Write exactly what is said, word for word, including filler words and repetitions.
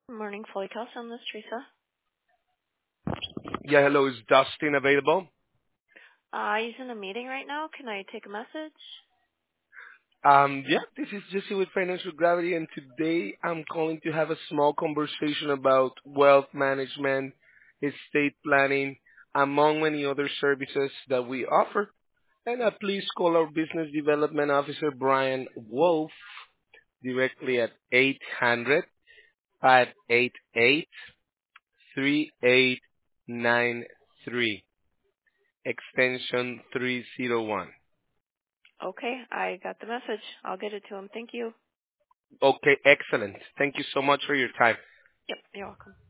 Good morning, Fully Custom. This is Teresa. Yeah, hello. Is Dustin available? Uh, he's in a meeting right now. Can I take a message? Um, yeah, this is Jesse with Financial Gravity, and today I'm calling to have a small conversation about wealth management, estate planning, among many other services that we offer. And uh, please call our Business Development Officer, Brian Wolf, directly at eight hundred, five eight eight, three eight nine three, extension three oh one. Okay, I got the message. I'll get it to him. Thank you. Okay, excellent. Thank you so much for your time. Yep, you're welcome.